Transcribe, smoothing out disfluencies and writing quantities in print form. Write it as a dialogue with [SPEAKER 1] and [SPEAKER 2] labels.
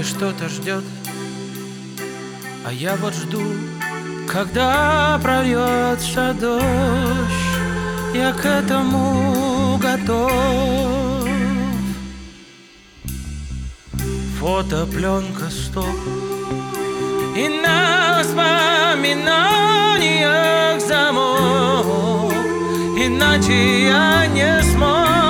[SPEAKER 1] каждый что-то ждет, а я вот жду, когда прольется дождь. Я к этому готов. Фотопленка стоп, и на воспоминаниях замок, иначе я не смог.